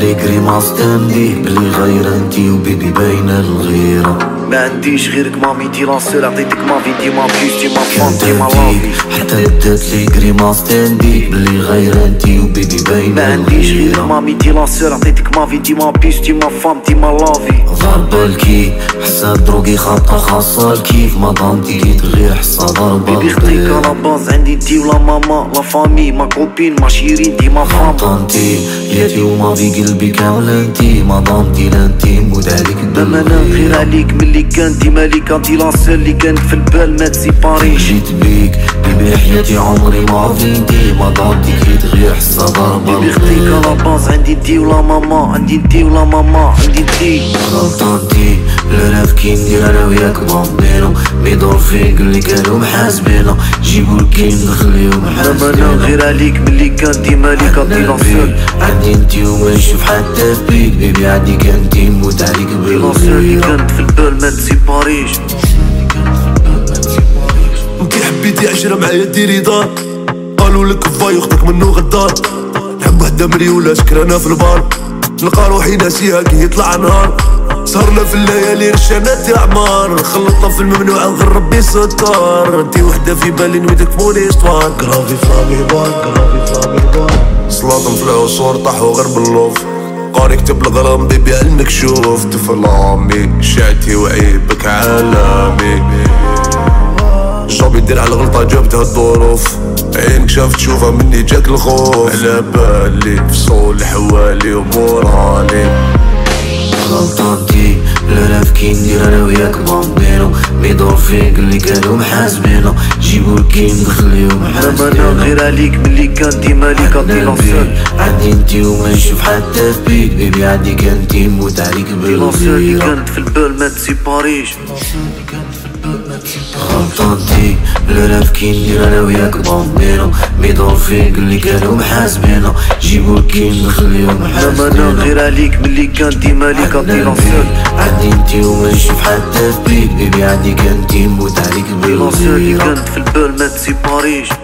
لي كريماس تنديه بلي غير انتي وبيبي باينة الغيرة. ما عنديش غيرك مامي دي لاسور، عطيتك مافي ديما بيس ديما فان ديما لافي. حتى بدات لي كريماس تنديه بلي غير انتي وبيبي باينة ما عنديش غيرك مامي دي لاسور، عطيتك مافي ديما بيس ديما فان ديما لافي. ضربة الكيف حساب دروغي خاطة خاصة الكيف ما ضمتي كيت غير حصة ضربة بيبي خطيك على باز عندي انتي ولا ماما لا فامي ما كوبين ما شيرين ديما فام. طنتي ياتي وما في قلبي كامل انتي ما ضمتي لانتي مود عليك ما نام غير عليك ملي كانتي مالك انتي لاسور اللي كانت في البال ما تسيباريش. جيت بيك بيبي حياتي عمري ما فينتي ما ضمتي كيت غير حصة ضربة بيبي خطيك على باز عندي انتي ولا ماما عندي انتي ولا ماما عندي انتي. غلطانتي لا كي ندير انا وياك بامبينو ميدور فيك اللي كانوا محاسبينو جيبو الكين نخليهم محاسبينو. ما غير عليك ملي كانتي مالك انتي لاسور عندي انتي وما نشوف حتى فيك بيبي عندي كانتي نموت عليك لاسور اللي كانت في البال ما تسيباريش. انتي حبيتي عشرة معايا ديري دار، قالوا لك فاي اختك منو غدار. نحب وحدة مريولة سكرانة في البار، نلقى روحي ناسيها كي يطلع نهار. سهرنا في الليالي رشانات اعمار، خلطنا في الممنوع غير ربي ستار. انتي وحدة في بالي نويتك موني اسطوار. كرافي فلامي بار كرافي فلامي بار، صلاة في العصور طاحوا غير باللوف. قاري كتب الغرام بيبي علمك شوف. طفل عمي شعتي وعيبك عالمي، جابي يدير على الغلطة جابتها الظروف. عينك شافت تشوفها مني جاك الخوف. على بالي فصول حوالي ومورالي. غلطانتي لا كي ندير انا وياك بامبينو ميدور فيك اللي كانوا محاسبينو جيبو الكين نخليهم محاسبينو. ما غير عليك ملي كانتي مالك انتي لاسور عندي انتي وما نشوف حتى فيك بيبي عندي كانتي نموت عليك لاسور اللي كانت في البال ما تسيباريش. غلطانتي لا كي ندير انا وياك بامبينو ميدور فيك اللي كانوا محاسبينو جيبو الكين نخليهم محاسبينو. ما غير عليك ملي كانتي مالك انتي لاسور عندي انتي وما نشوف حتى فيك بيبي عندي كانتي نموت عليك لاسور اللي كانت في البال ما تسيباريش.